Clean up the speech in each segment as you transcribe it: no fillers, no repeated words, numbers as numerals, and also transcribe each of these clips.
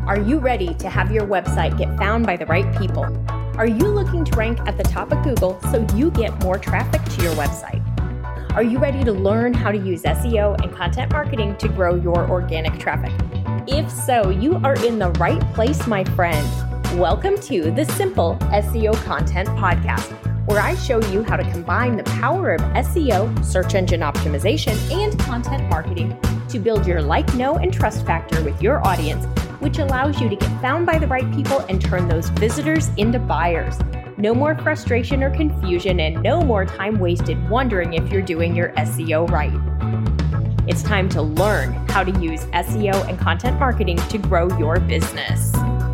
Are you ready to have your website get found by the right people? Are you looking to rank at the top of Google so you get more traffic to your website? Are you ready to learn how to use SEO and content marketing to grow your organic traffic? If so, you are in the right place, my friend. Welcome to the Simple SEO Content Podcast, where I show you how to combine the power of SEO, search engine optimization, and content marketing to build your like, know, and trust factor with your audience, which allows you to get found by the right people and turn those visitors into buyers. No more frustration or confusion, and no more time wasted wondering if you're doing your SEO right. It's time to learn how to use SEO and content marketing to grow your business.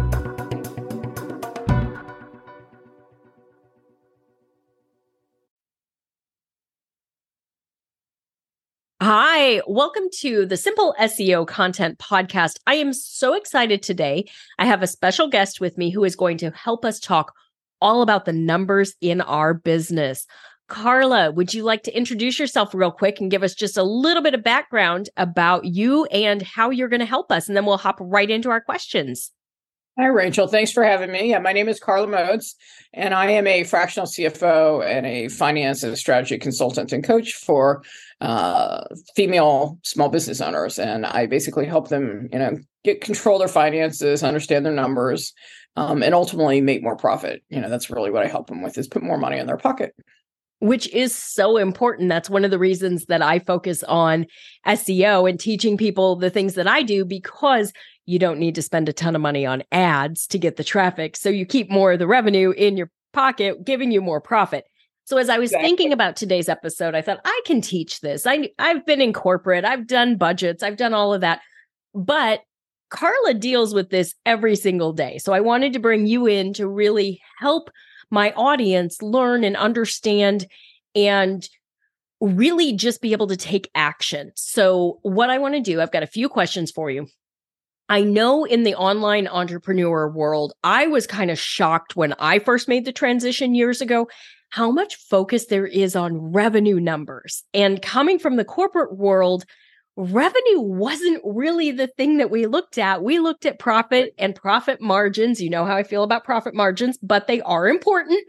Hi, welcome to the Simple SEO Content Podcast. I am so excited today. I have a special guest with me who is going to help us talk all about the numbers in our business. Carla, would you like to introduce yourself real quick and give us just a little bit of background about you and how you're going to help us? And then we'll hop right into our questions. Hi, Rachel. Thanks for having me. My name is Carla Modes, and I am a fractional CFO and a finance and strategy consultant and coach for female small business owners. And I basically help them, get control of their finances, understand their numbers, and ultimately make more profit. That's really what I help them with, is put more money in their pocket. Which is so important. That's one of the reasons that I focus on SEO and teaching people the things that I do, because you don't need to spend a ton of money on ads to get the traffic. So you keep more of the revenue in your pocket, giving you more profit. So as I was thinking about today's episode, I thought, I can teach this. I've been in corporate, I've done budgets, I've done all of that. But Carla deals with this every single day. So I wanted to bring you in to really help my audience learn and understand and really just be able to take action. So what I want to do, I've got a few questions for you. I know in the online entrepreneur world, I was kind of shocked when I first made the transition years ago, how much focus there is on revenue numbers. And coming from the corporate world, revenue wasn't really the thing that we looked at. We looked at profit and profit margins. You know how I feel about profit margins, but they are important.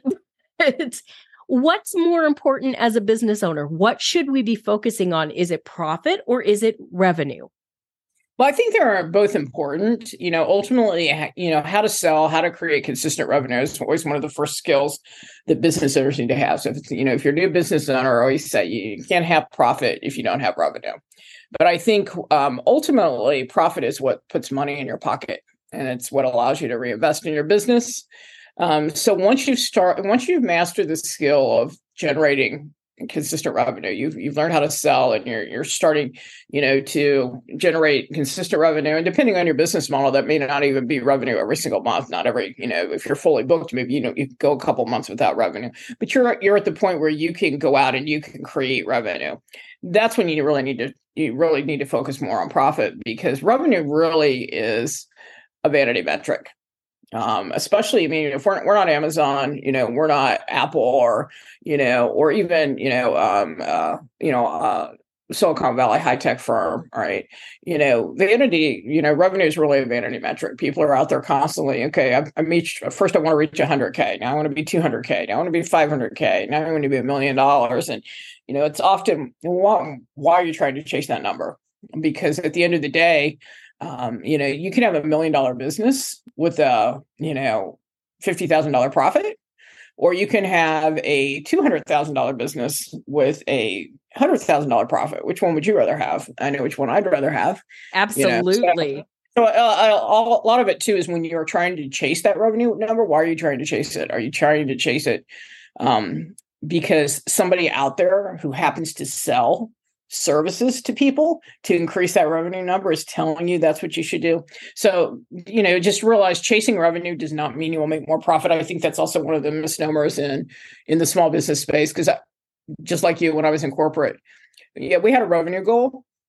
What's more important as a business owner? What should we be focusing on? Is it profit or is it revenue? Well, I think they're both important. Ultimately, how to sell, how to create consistent revenue is always one of the first skills that business owners need to have. So, if you're a new business owner, I always say you can't have profit if you don't have revenue. But I think ultimately, profit is what puts money in your pocket, and it's what allows you to reinvest in your business. So once you've mastered the skill of generating consistent revenue, you've learned how to sell, and you're starting, to generate consistent revenue. And depending on your business model, that may not even be revenue every single month. Not every, if you're fully booked, maybe you go a couple months without revenue. But you're at the point where you can go out and you can create revenue. That's when you really need to focus more on profit, because revenue really is a vanity metric. Especially, if we're not Amazon, we're not Apple, or even, Silicon Valley high-tech firm, right? Vanity, revenue is really a vanity metric. People are out there constantly, okay, first I want to reach 100K. Now I want to be 200K. Now I want to be 500K. Now I want to be $1 million. And, it's often, why are you trying to chase that number? Because at the end of the day, you can have $1 million business with a, $50,000 profit, or you can have a $200,000 business with a $100,000 profit. Which one would you rather have? I know which one I'd rather have. Absolutely. So a lot of it too is when you're trying to chase that revenue number. Why are you trying to chase it? Are you trying to chase it because somebody out there who happens to sell services to people to increase that revenue number is telling you that's what you should do? So, just realize chasing revenue does not mean you will make more profit. I think that's also one of the misnomers in the small business space, because just like you, when I was in corporate, we had a revenue goal,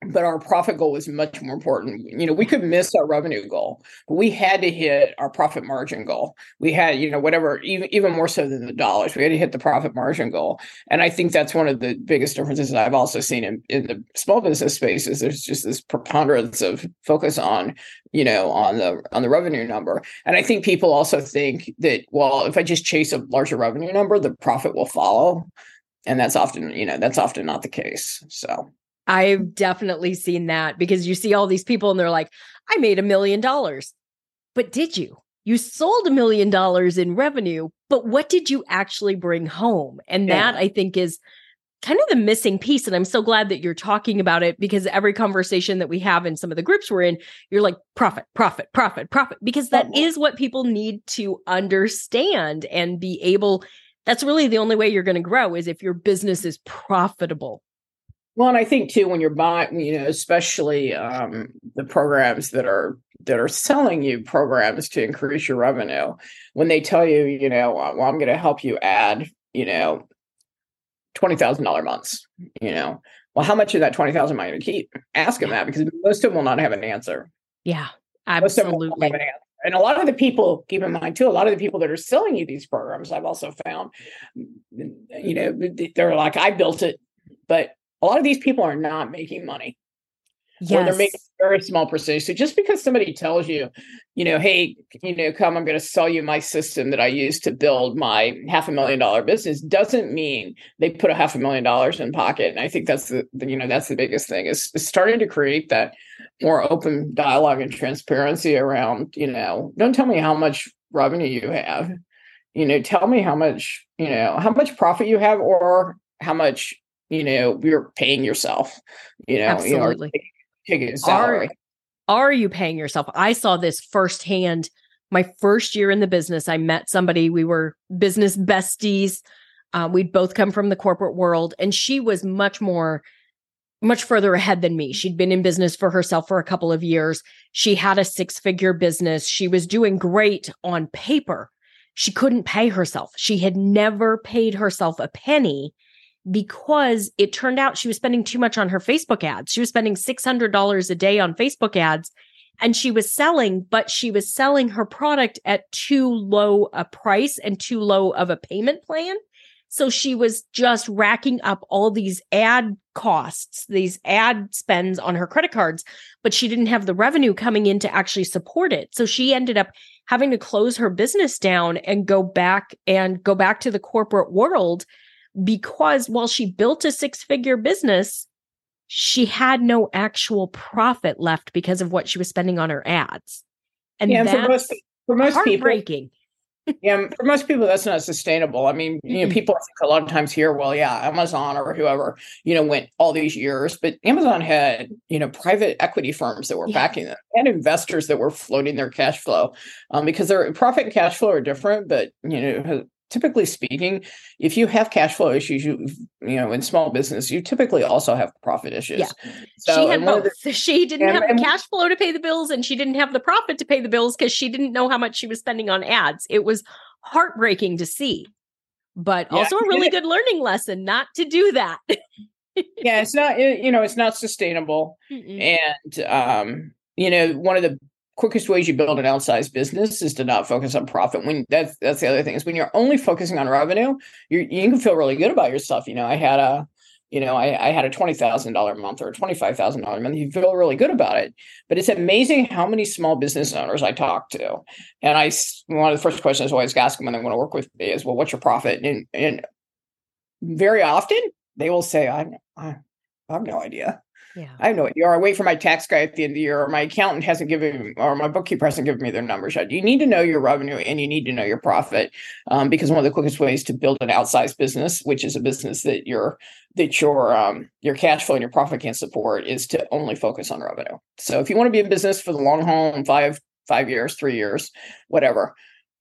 but our profit goal was much more important. We could miss our revenue goal, but we had to hit our profit margin goal. We had, whatever, even more so than the dollars, we had to hit the profit margin goal. And I think that's one of the biggest differences that I've also seen in the small business spaces. There's just this preponderance of focus on, on the revenue number. And I think people also think that, well, if I just chase a larger revenue number, the profit will follow. And that's often not the case. So I've definitely seen that, because you see all these people and they're like, I made $1 million. But did you? You sold $1 million in revenue, but what did you actually bring home? And that, I think, is kind of the missing piece. And I'm so glad that you're talking about it, because every conversation that we have in some of the groups we're in, you're like, profit, profit, profit, profit, because that is what people need to understand and be able. That's really the only way you're going to grow, is if your business is profitable. Well, and I think too, when you're buying, especially the programs that are selling you programs to increase your revenue, when they tell you, well, I'm going to help you add, $20,000 months, well, how much of that 20,000 am I going to keep? Ask them that, because most of them will not have an answer. Yeah, absolutely. And a lot of the people, keep in mind too, a lot of the people that are selling you these programs, I've also found, they're like, I built it, but a lot of these people are not making money. Yes. Or they're making a very small percentage. So just because somebody tells you, hey, come, I'm going to sell you my system that I use to build my $500,000 business, doesn't mean they put $500,000 in pocket. And I think that's the biggest thing, is starting to create that more open dialogue and transparency around, don't tell me how much revenue you have, tell me how much profit you have, or how much, you're paying yourself, absolutely. Taking a salary. Are you paying yourself? I saw this firsthand. My first year in the business, I met somebody, we were business besties. We'd both come from the corporate world, and she was much further ahead than me. She'd been in business for herself for a couple of years. She had a 6-figure business. She was doing great on paper. She couldn't pay herself. She had never paid herself a penny, because it turned out she was spending too much on her Facebook ads. She was spending $600 a day on Facebook ads, and she was selling her product at too low a price and too low of a payment plan. So she was just racking up all these ad costs, these ad spends on her credit cards, but she didn't have the revenue coming in to actually support it. So she ended up having to close her business down and go back to the corporate world, because while she built a 6-figure business, she had no actual profit left because of what she was spending on her ads. And that's for most heartbreaking. Yeah, for most people, that's not sustainable. I mean, people think a lot of times here, well, yeah, Amazon or whoever, went all these years, but Amazon had, private equity firms that were backing them, and investors that were floating their cash flow, because their profit and cash flow are different. But, typically speaking, if you have cash flow issues, in small business, you typically also have profit issues. Yeah. So, she had both. She didn't have the cash flow to pay the bills, and she didn't have the profit to pay the bills, because she didn't know how much she was spending on ads. It was heartbreaking to see, but also a really good learning lesson not to do that. Yeah, it's not, it's not sustainable. Mm-mm. And, one of the quickest ways you build an outsized business is to not focus on profit. When that's the other thing, is when you're only focusing on revenue, you can feel really good about yourself. I had a $20,000 month or a $25,000 month. You feel really good about it. But it's amazing how many small business owners I talk to. And one of the first questions I always ask them when they want to work with me is, well, what's your profit? And very often they will say, I have no idea. Yeah. I have no idea. Or I wait for my tax guy at the end of the year, or my accountant hasn't given, or my bookkeeper hasn't given me their numbers yet. You need to know your revenue, and you need to know your profit, because one of the quickest ways to build an outsized business, which is a business that your cash flow and your profit can't support, is to only focus on revenue. So if you want to be in business for the long haul, 5 years, 3 years, whatever,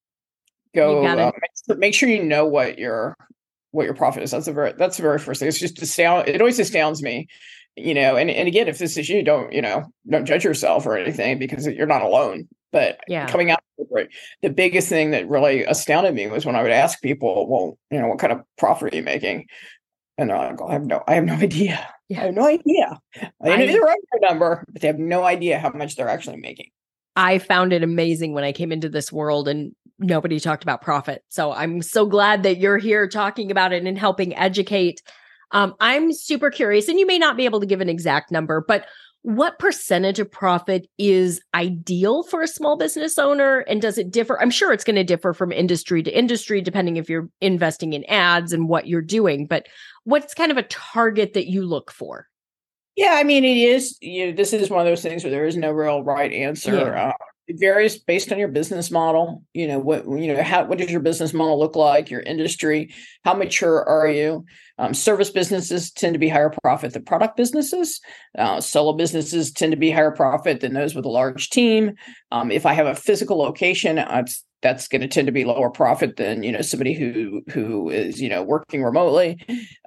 go make sure you know what your profit is. That's the very first thing. It's just it always astounds me. And again, if this is you, don't judge yourself or anything, because you're not alone. But coming out, the biggest thing that really astounded me was when I would ask people, well, what kind of profit are you making? And they're like, oh, I have no idea. Yeah. I have no idea. They know the revenue number, but they have no idea how much they're actually making. I found it amazing when I came into this world and nobody talked about profit. So I'm so glad that you're here talking about it and helping educate. I'm super curious, and you may not be able to give an exact number, but what percentage of profit is ideal for a small business owner? And does it differ? I'm sure it's going to differ from industry to industry, depending if you're investing in ads and what you're doing. But what's kind of a target that you look for? Yeah, I mean, it is, this is one of those things where there is no real right answer. Yeah. It varies based on your business model. What does your business model look like? Your industry, how mature are you? Service businesses tend to be higher profit than product businesses. Solo businesses tend to be higher profit than those with a large team. If I have a physical location, that's going to tend to be lower profit than somebody who is working remotely.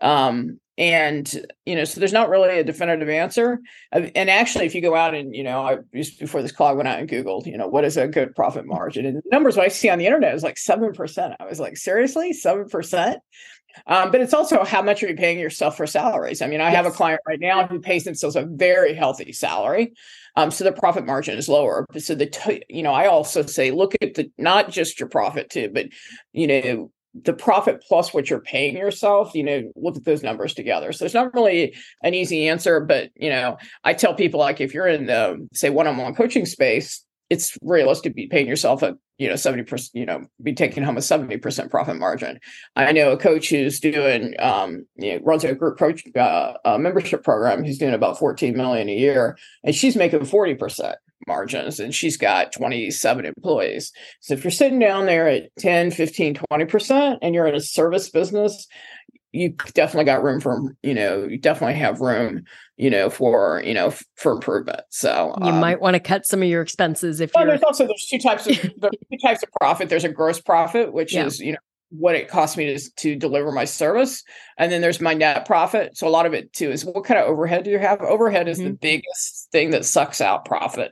So there's not really a definitive answer. And actually, if you go out and, before this call, I went out and Googled, what is a good profit margin? And the numbers I see on the internet is like 7%. I was like, seriously, 7%? But it's also how much are you paying yourself for salaries? I mean, I have a client right now who pays themselves a very healthy salary. So the profit margin is lower. So I also say, look at not just your profit too, but, the profit plus what you're paying yourself, look at those numbers together. So it's not really an easy answer, but, I tell people, like, if you're in the, say, one-on-one coaching space, it's realistic to be paying yourself at, 70%, be taking home a 70% profit margin. I know a coach who's doing, runs a group coach membership program. He's doing about 14 million a year, and she's making 40% margins, and she's got 27 employees. So if you're sitting down there at 10, 15, 20%, and you're in a service business, you definitely got room for, you definitely have room, for improvement. So you might want to cut some of your expenses if you're. There's two types of profit. There's a gross profit, which is, what it costs me to deliver my service. And then there's my net profit. So a lot of it too is, what kind of overhead do you have? Overhead is the biggest thing that sucks out profit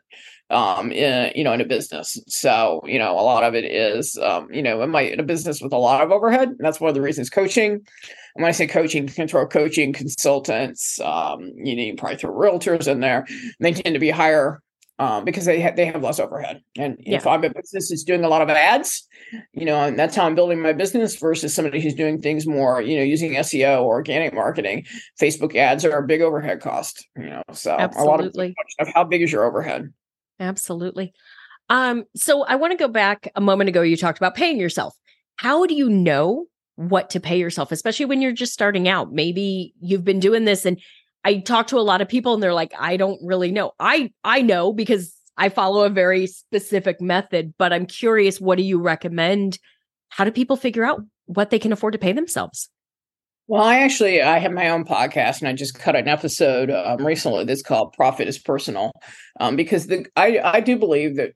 in a business. So, a lot of it is, in a business with a lot of overhead. And that's one of the reasons coaching. And when I say coaching, control coaching, consultants, you probably throw realtors in there. They tend to be higher because they have less overhead. And if I'm a business that's doing a lot of ads, and that's how I'm building my business versus somebody who's doing things more, using SEO or organic marketing, Facebook ads are a big overhead cost, so Absolutely. A lot of how big is your overhead? Absolutely. So I want to go back a moment ago. You talked about paying yourself. How do you know what to pay yourself, especially when you're just starting out? Maybe you've been doing this, and I talk to a lot of people and they're like, I don't really know. I know because I follow a very specific method, but I'm curious, what do you recommend? How do people figure out what they can afford to pay themselves? Well, I have my own podcast, and I just cut an episode recently that's called "Profit is Personal," because I do believe that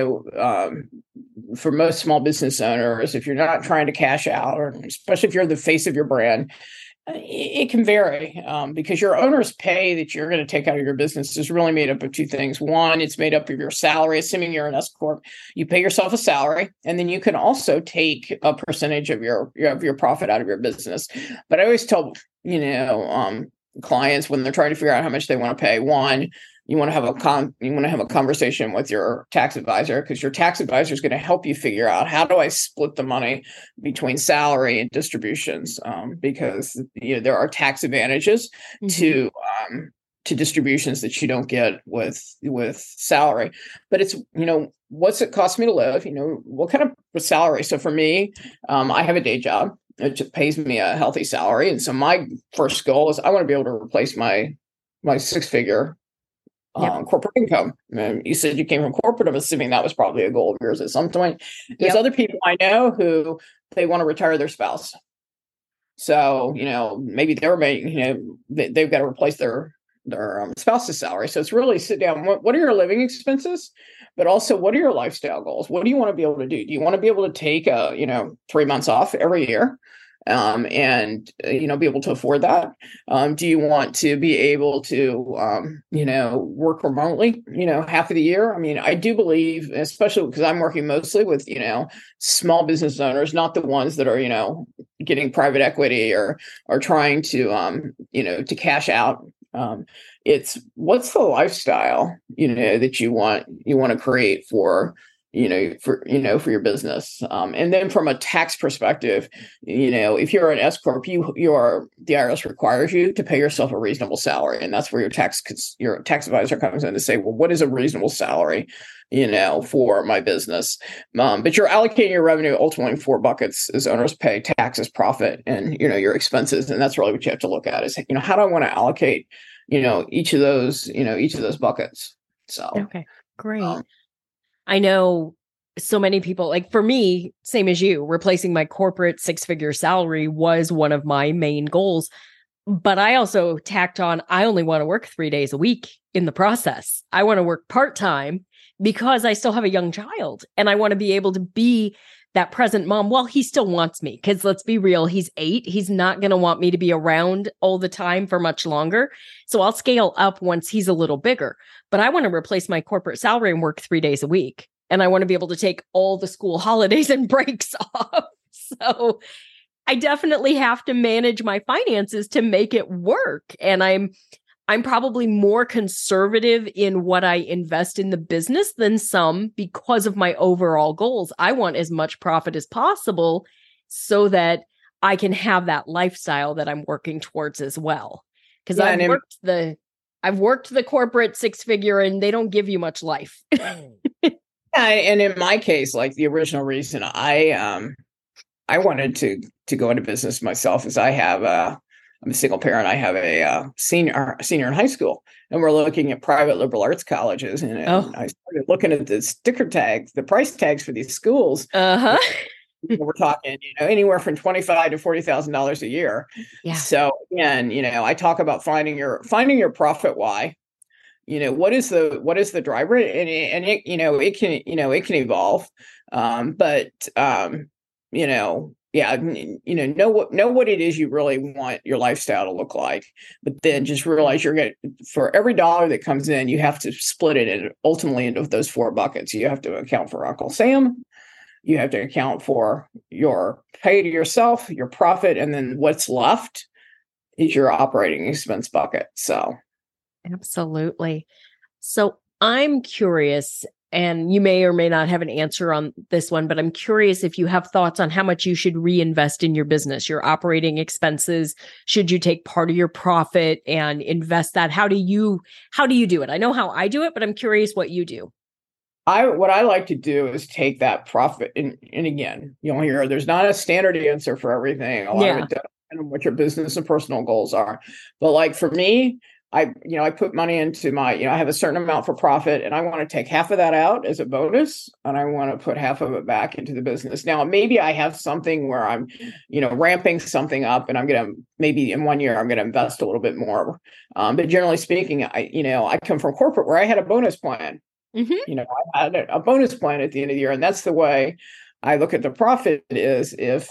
for most small business owners, if you're not trying to cash out, or especially if you're the face of your brand, it can vary because your owner's pay that you're going to take out of your business is really made up of two things. One, it's made up of your salary. Assuming you're an S corp, you pay yourself a salary, and then you can also take a percentage of your profit out of your business. But I always tell clients when they're trying to figure out how much they want to pay, one, you want to have a conversation with your tax advisor, because your tax advisor is going to help you figure out, how do I split the money between salary and distributions? Because there are tax advantages to distributions that you don't get with salary. But it's what's it cost me to live? What kind of salary? So for me, I have a day job. It just pays me a healthy salary, and so my first goal is I want to be able to replace my 6-figure corporate income. And you said you came from corporate. I'm assuming that was probably a goal of yours at some point. There's other people I know who they want to retire their spouse. So, maybe they're making, they've got to replace their spouse's salary. So it's really sit down. What are your living expenses? But also, what are your lifestyle goals? What do you want to be able to do? Do you want to be able to take 3 months off every year and be able to afford that? Do you want to be able to work remotely half of the year? I mean, I do believe, especially because I'm working mostly with small business owners, not the ones that are getting private equity or trying to to cash out. It's what's the lifestyle that you want to create for for your business. And then from a tax perspective, if you're an S corp, the IRS requires you to pay yourself a reasonable salary, and that's where your tax advisor comes in to say, well, what is a reasonable salary for my business? But you're allocating your revenue ultimately in 4 buckets: as owner's pay, taxes, profit, and your expenses. And that's really what you have to look at is how do I want to allocate each of those buckets. So okay, great. I know so many people, like for me, same as you, replacing my corporate 6-figure salary was one of my main goals. But I also tacked on, I only want to work 3 days a week in the process. I want to work part-time because I still have a young child and I want to be able to be that present mom. Well, he still wants me because let's be real, he's 8. He's not going to want me to be around all the time for much longer. So I'll scale up once he's a little bigger. But I want to replace my corporate salary and work 3 days a week. And I want to be able to take all the school holidays and breaks off. So I definitely have to manage my finances to make it work. And I'm probably more conservative in what I invest in the business than some because of my overall goals. I want as much profit as possible so that I can have that lifestyle that I'm working towards as well. Because I've worked the corporate 6-figure and they don't give you much life. And in my case, like the original reason I wanted to go into business myself is I'm a single parent. I have a senior in high school, and we're looking at private liberal arts colleges. And I started looking at the sticker tags, the price tags for these schools. Uh-huh. We're talking, anywhere from $25,000 to $40,000 a year. Yeah. So again, I talk about finding your profit why. What is the driver, and it can evolve, but know what it is you really want your lifestyle to look like, but then just realize for every dollar that comes in, you have to split it ultimately into those 4 buckets. You have to account for Uncle Sam, you have to account for your pay to yourself, your profit, and then what's left is your operating expense bucket. So absolutely. So I'm curious, and you may or may not have an answer on this one, but I'm curious if you have thoughts on how much you should reinvest in your business, your operating expenses. Should you take part of your profit and invest that? How do you do it? I know how I do it, but I'm curious what you do. What I like to do is take that profit, and again, there's not a standard answer for everything. A lot of it depends on what your business and personal goals are. But like for me, I put money into I have a certain amount for profit, and I want to take half of that out as a bonus, and I want to put half of it back into the business. Now, maybe I have something where I'm, ramping something up, and maybe in 1 year I'm going to invest a little bit more. But generally speaking, I come from corporate where I had a bonus plan. Mm-hmm. I had a bonus plan at the end of the year, and that's the way I look at the profit. Is if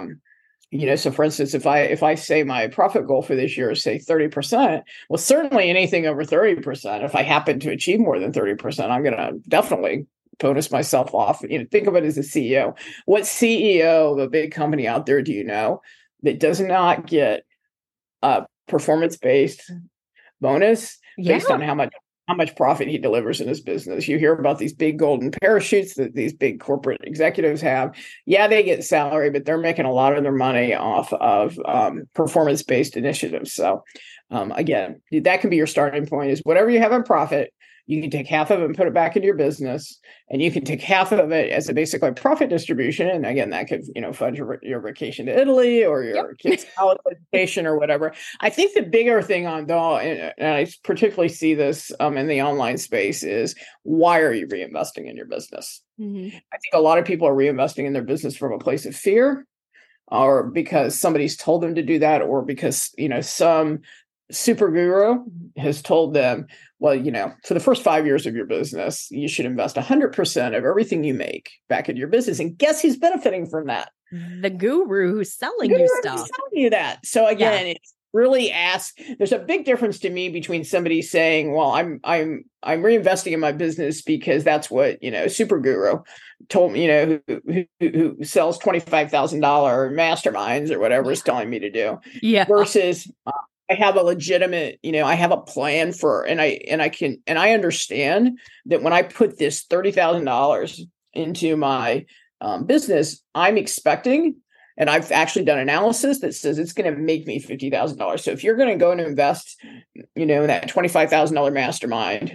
so for instance, if I say my profit goal for this year is say 30%, well, certainly anything over 30%, if I happen to achieve more than 30%, I'm going to definitely bonus myself off. Think of it as a CEO. What CEO of a big company out there do you know that does not get a performance-based bonus based on how much profit he delivers in his business? You hear about these big golden parachutes that these big corporate executives have. Yeah, they get salary, but they're making a lot of their money off of performance-based initiatives. So again, that can be your starting point, is whatever you have in profit, you can take half of it and put it back into your business, and you can take half of it as a basically profit distribution. And again, that could, fund your vacation to Italy or your kids' college education or whatever. I think the bigger thing and I particularly see this in the online space, is why are you reinvesting in your business? Mm-hmm. I think a lot of people are reinvesting in their business from a place of fear, or because somebody's told them to do that, or because, some super guru has told them, well, for the first 5 years of your business, you should invest 100% of everything you make back into your business. And guess who's benefiting from that? the guru who's selling you Who's stuff. telling you that? So again, it's really there's a big difference to me between somebody saying, well, I'm reinvesting in my business because that's what, super guru told me, who sells $25,000 masterminds or whatever is telling me to do, versus I have a legitimate, I have a plan and I understand that when I put this $30,000 into my business, I'm expecting, and I've actually done analysis that says it's going to make me $50,000. So if you're going to go and invest, in that $25,000 mastermind,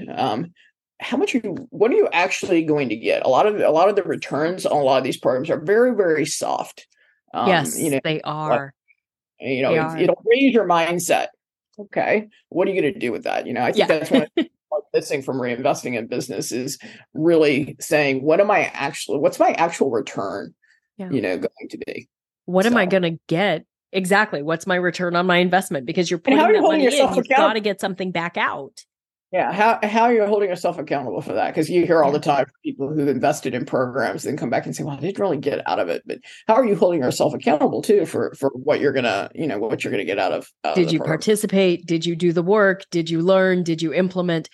what are you actually going to get? A lot of the returns on a lot of these programs are very, very soft. Yes, they are. It'll raise your mindset. Okay, what are you going to do with that? I think that's one of the missing from reinvesting in business is really saying, what's my actual return, going to be? What am I going to get? Exactly. What's my return on my investment? Because you're putting that money in, you've got to get something back out. Yeah. How are you holding yourself accountable for that? Because you hear all the time from people who've invested in programs and come back and say, well, I didn't really get out of it. But how are you holding yourself accountable too for what you're gonna, what you're gonna get out of Did you participate? Did you do the work? Did you learn? Did you implement?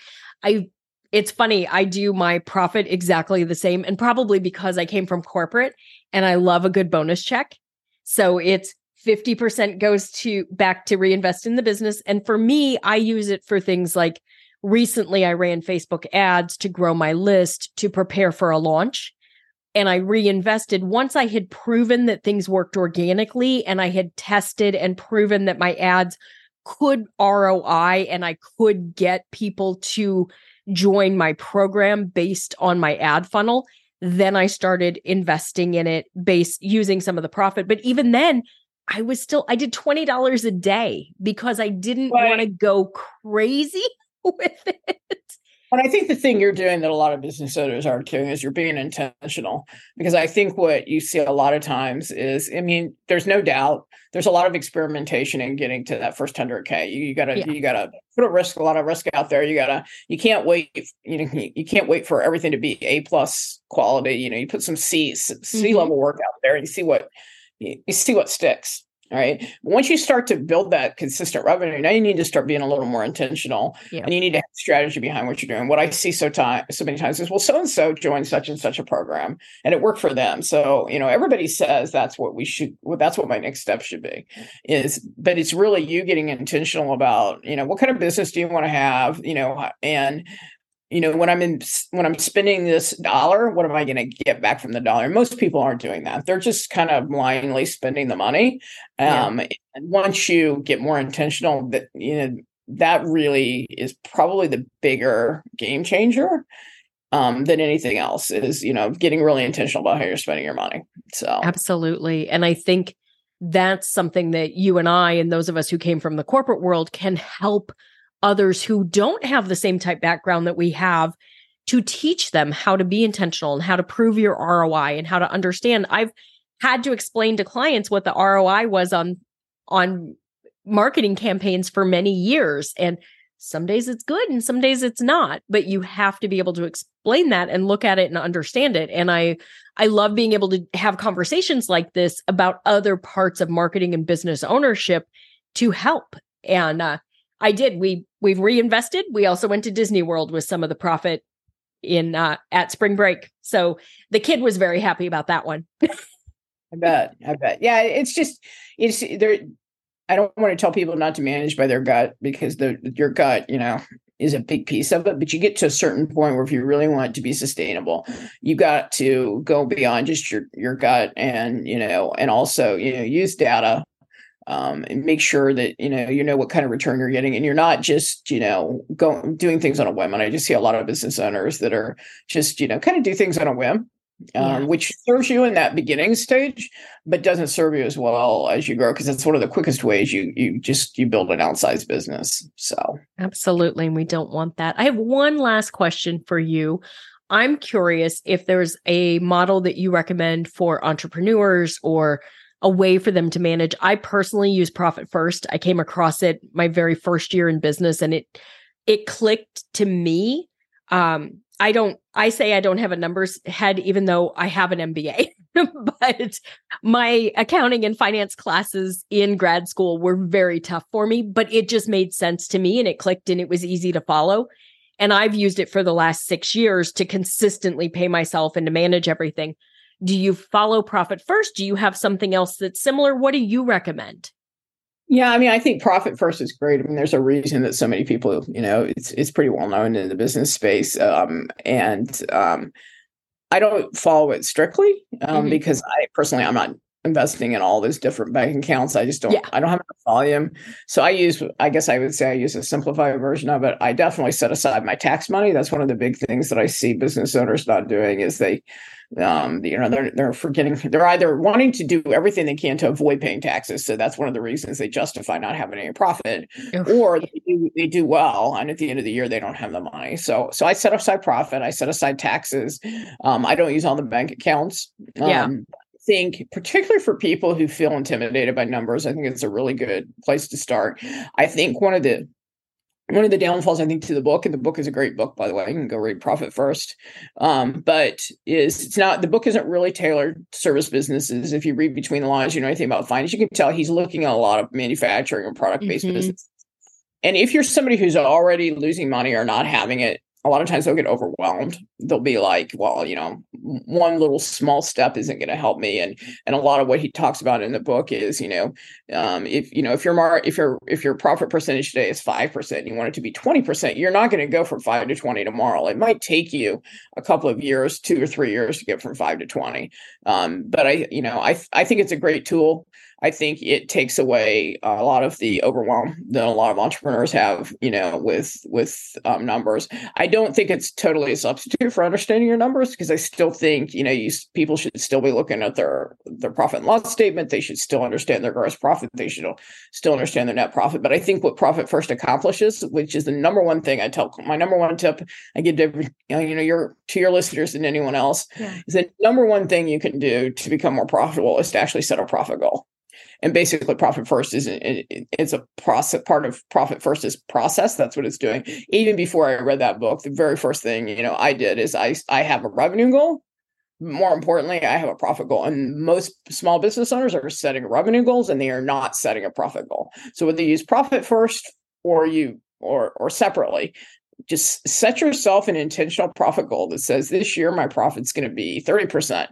It's funny, I do my profit exactly the same. And probably because I came from corporate and I love a good bonus check. So it's 50% goes back to reinvest in the business. And for me, I use it for things like, recently I ran Facebook ads to grow my list to prepare for a launch. And I reinvested once I had proven that things worked organically and I had tested and proven that my ads could ROI and I could get people to join my program based on my ad funnel. Then I started investing in it using some of the profit. But even then, I did $20 a day because I didn't want to go crazy with it. And I think the thing you're doing that a lot of business owners aren't doing is you're being intentional, because I think what you see a lot of times is, there's no doubt there's a lot of experimentation in getting to that first 100K. You gotta put a lot of risk out there. You can't wait. You can't wait for everything to be A+ quality. You put some C level work out there and you see what sticks. All right. Once you start to build that consistent revenue, now you need to start being a little more intentional, and you need to have strategy behind what you're doing. What I see so many times is, well, so-and-so joined such and such a program and it worked for them. So, everybody says that's what my next step should be but it's really you getting intentional about, what kind of business do you want to have, and when I'm spending this dollar, what am I going to get back from the dollar? Most people aren't doing that. They're just kind of blindly spending the money. And once you get more intentional, that really is probably the bigger game changer than anything else is, getting really intentional about how you're spending your money. So absolutely. And I think that's something that you and I, and those of us who came from the corporate world, can help others who don't have the same type background that we have, to teach them how to be intentional and how to prove your ROI and how to understand. I've had to explain to clients what the ROI was on marketing campaigns for many years. And some days it's good and some days it's not, but you have to be able to explain that and look at it and understand it. And I love being able to have conversations like this about other parts of marketing and business ownership to help. And I did. We've reinvested. We also went to Disney World with some of the profit at spring break. So the kid was very happy about that one. I bet. Yeah, it's there. I don't want to tell people not to manage by their gut, because your gut, is a big piece of it. But you get to a certain point where if you really want it to be sustainable, you got to go beyond just your gut and also use data. And make sure that you know what kind of return you're getting, and you're not just doing things on a whim. And I just see a lot of business owners that are just kind of do things on a whim, which serves you in that beginning stage, but doesn't serve you as well as you grow, because it's one of the quickest ways you build an outsized business. So absolutely, and we don't want that. I have one last question for you. I'm curious if there's a model that you recommend for entrepreneurs or a way for them to manage. I personally use Profit First. I came across it my very first year in business, and it clicked to me. I say I don't have a numbers head, even though I have an MBA. But my accounting and finance classes in grad school were very tough for me, but it just made sense to me and it clicked and it was easy to follow. And I've used it for the last 6 years to consistently pay myself and to manage everything. Do you follow Profit First? Do you have something else that's similar? What do you recommend? Yeah, I mean, I think Profit First is great. I mean, there's a reason that so many people, it's pretty well known in the business space. I don't follow it strictly because I'm not investing in all those different bank accounts. I just don't, I don't have enough volume. So I use a simplified version of it. I definitely set aside my tax money. That's one of the big things that I see business owners not doing is they're forgetting, they're either wanting to do everything they can to avoid paying taxes. So that's one of the reasons they justify not having any profit. Oof. Or they do well. And at the end of the year, they don't have the money. So I set aside profit. I set aside taxes. I don't use all the bank accounts. I think particularly for people who feel intimidated by numbers, I think it's a really good place to start. I think one of the downfalls, I think, to the book, and the book is a great book, by the way, you can go read Profit First, but the book isn't really tailored to service businesses. If you read between the lines, you know anything about finance, you can tell he's looking at a lot of manufacturing and product-based businesses. And if you're somebody who's already losing money or not having it, a lot of times they'll get overwhelmed. They'll be like, well, one little small step isn't going to help me. And a lot of what he talks about in the book is, if your profit percentage today is 5%, you want it to be 20%, you're not going to go from 5 to 20 tomorrow. It might take you a couple of years, 2 or 3 years to get from 5 to 20. But I think it's a great tool. I think it takes away a lot of the overwhelm that a lot of entrepreneurs have, with numbers. I don't think it's totally a substitute for understanding your numbers because I still think, people should still be looking at their profit and loss statement. They should still understand their gross profit. They should still understand their net profit. But I think what Profit First accomplishes, which is the number one thing my number one tip I give to your listeners than anyone else, is the number one thing you can do to become more profitable is to actually set a profit goal. And basically, Profit First it's a process. Part of Profit First is process. That's what it's doing. Even before I read that book, the very first thing I did is I have a revenue goal. More importantly, I have a profit goal. And most small business owners are setting revenue goals, and they are not setting a profit goal. So whether you use Profit First or separately, just set yourself an intentional profit goal that says this year my profit's going to be 30%.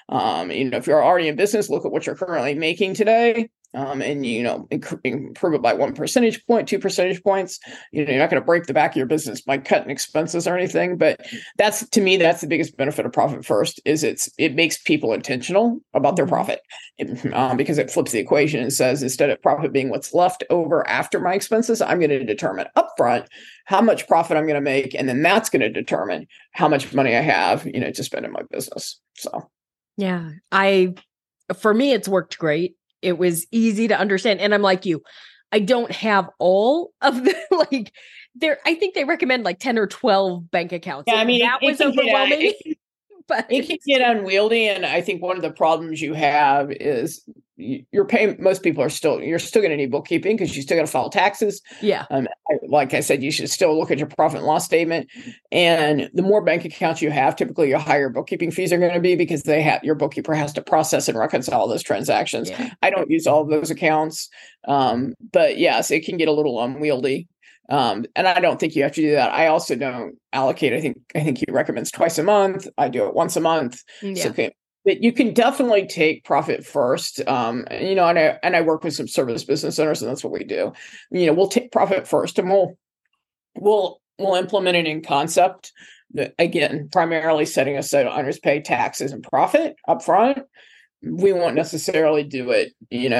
If you're already in business, look at what you're currently making today, and improve it by 1 percentage point, 2 percentage points. You're not going to break the back of your business by cutting expenses or anything. But that's the biggest benefit of Profit First is it makes people intentional about their profit, because it flips the equation and says instead of profit being what's left over after my expenses, I'm going to determine upfront how much profit I'm going to make, and then that's going to determine how much money I have, to spend in my business. So. Yeah, for me, it's worked great. It was easy to understand. And I'm like you, I don't have all of the, I think they recommend 10 or 12 bank accounts. Yeah, I mean, that was overwhelming. But it can get unwieldy. And I think one of the problems you have is you're still going to need bookkeeping because you still got to file taxes. Yeah. Like I said, you should still look at your profit and loss statement. And the more bank accounts you have, typically your higher bookkeeping fees are going to be because your bookkeeper has to process and reconcile those transactions. Yeah. I don't use all of those accounts. But yes, it can get a little unwieldy. And I don't think you have to do that. I also don't allocate. I think he recommends twice a month. I do it once a month. Yeah. So, okay. But you can definitely take Profit First. And I work with some service business owners, and that's what we do. We'll take Profit First, and we'll implement it in concept. Again, primarily setting aside owners pay taxes and profit upfront. We won't necessarily do it,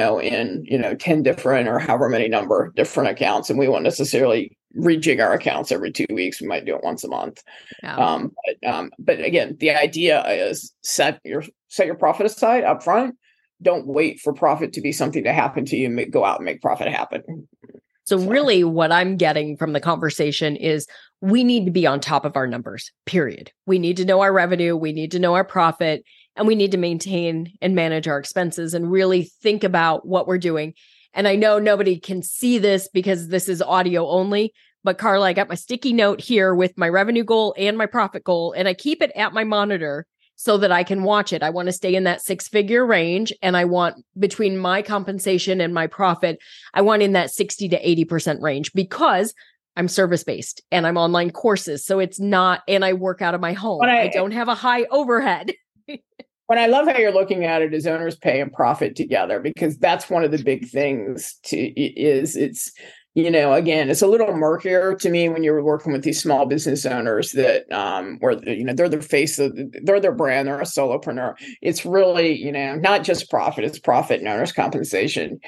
in 10 different or however many number different accounts. And we won't necessarily rejig our accounts every 2 weeks. We might do it once a month. Yeah. But again, the idea is set your profit aside upfront. Don't wait for profit to be something to happen to you. Go out and make profit happen. So really what I'm getting from the conversation is we need to be on top of our numbers, period. We need to know our revenue. We need to know our profit. And we need to maintain and manage our expenses and really think about what we're doing. And I know nobody can see this because this is audio only, but Carla, I got my sticky note here with my revenue goal and my profit goal, and I keep it at my monitor so that I can watch it. I want to stay in that 6-figure range. And I want, between my compensation and my profit, I want in that 60 to 80% range, because I'm service-based and I'm online courses. So it's not, and I work out of my home. I don't have a high overhead. When I love how you're looking at it as owners pay and profit together, because that's one of the big things it's, again, it's a little murkier to me when you're working with these small business owners that, where, they're the face of, they're their brand, they're a solopreneur. It's really, not just profit, it's profit and owner's compensation,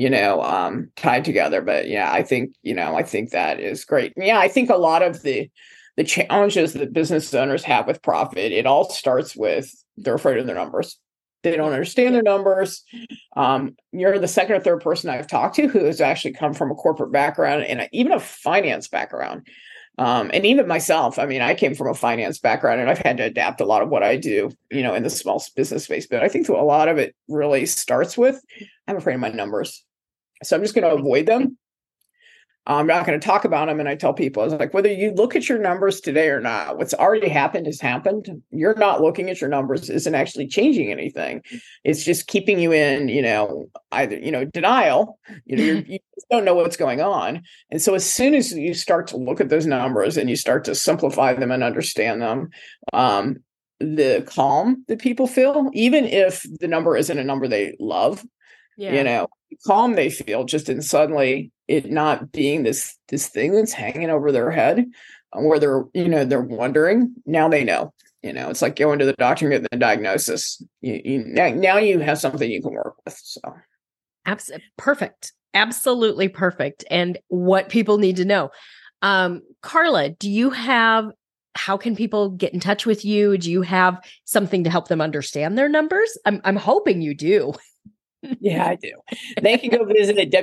tied together. But yeah, I think that is great. Yeah, I think a lot of the challenges that business owners have with profit, it all starts with they're afraid of their numbers. They don't understand their numbers. You're the second or third person I've talked to who has actually come from a corporate background and even a finance background. And even myself, I came from a finance background and I've had to adapt a lot of what I do, in the small business space. But I think that a lot of it really starts with, I'm afraid of my numbers. So I'm just going to avoid them. I'm not going to talk about them. And I tell people, it's like, whether you look at your numbers today or not, what's already happened has happened. You're not looking at your numbers isn't actually changing anything. It's just keeping you in, either, denial, you just don't know what's going on. And so as soon as you start to look at those numbers and you start to simplify them and understand them, the calm that people feel, even if the number isn't a number they love, calm they feel just in suddenly it not being this thing that's hanging over their head, where they're wondering. Now they know. It's like going to the doctor and getting the diagnosis. Now you have something you can work with. So, perfect, absolutely perfect, and what people need to know. Carla, how can people get in touch with you? Do you have something to help them understand their numbers? I'm hoping you do. Yeah, I do. They can go visit at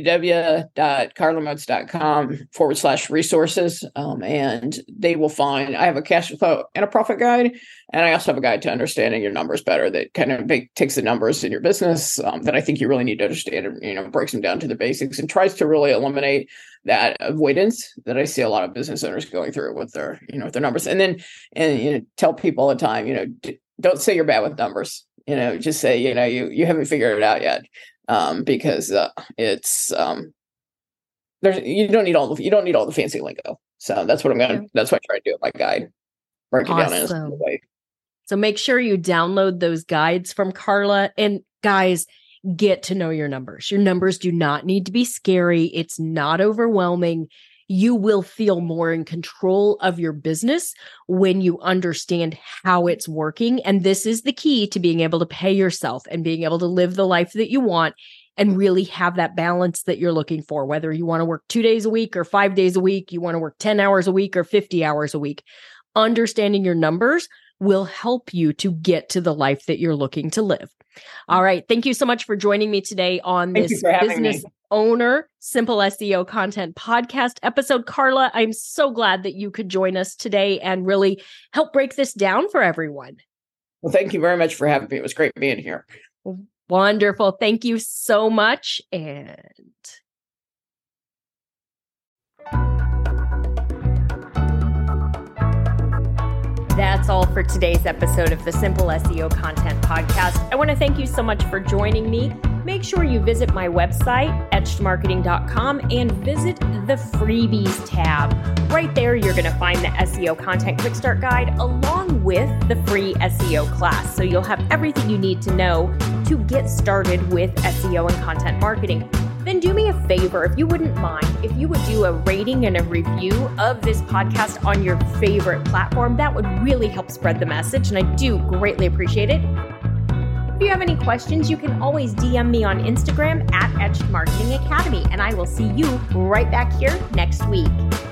www.carlamoats.com/resources. And they will find, I have a cash flow and a profit guide. And I also have a guide to understanding your numbers better that kind of takes the numbers in your business that I think you really need to understand, and, breaks them down to the basics and tries to really eliminate that avoidance that I see a lot of business owners going through with their, with their numbers. And then, tell people all the time, don't say you're bad with numbers. Just say, you haven't figured it out yet. Because it's you don't need all the fancy lingo. So that's what that's what I try to do with my guide. Break it down in a simple way. So make sure you download those guides from Carla. And guys, get to know your numbers. Your numbers do not need to be scary. It's not overwhelming. You will feel more in control of your business when you understand how it's working. And this is the key to being able to pay yourself and being able to live the life that you want and really have that balance that you're looking for. Whether you want to work 2 days a week or 5 days a week, you want to work 10 hours a week or 50 hours a week, understanding your numbers will help you to get to the life that you're looking to live. All right. Thank you so much for joining me today on this Business Owner Simple SEO Content Podcast episode. Carla, I'm so glad that you could join us today and really help break this down for everyone. Well, thank you very much for having me. It was great being here. Wonderful. Thank you so much. And that's all for today's episode of the Simple SEO Content Podcast. I want to thank you so much for joining me. Make sure you visit my website, etchedmarketing.com, and visit the freebies tab. Right there, you're going to find the SEO Content Quick Start Guide along with the free SEO class. So you'll have everything you need to know to get started with SEO and content marketing. Then do me a favor, if you wouldn't mind, if you would do a rating and a review of this podcast on your favorite platform. That would really help spread the message, and I do greatly appreciate it. If you have any questions, you can always DM me on Instagram at Etched Marketing Academy, and I will see you right back here next week.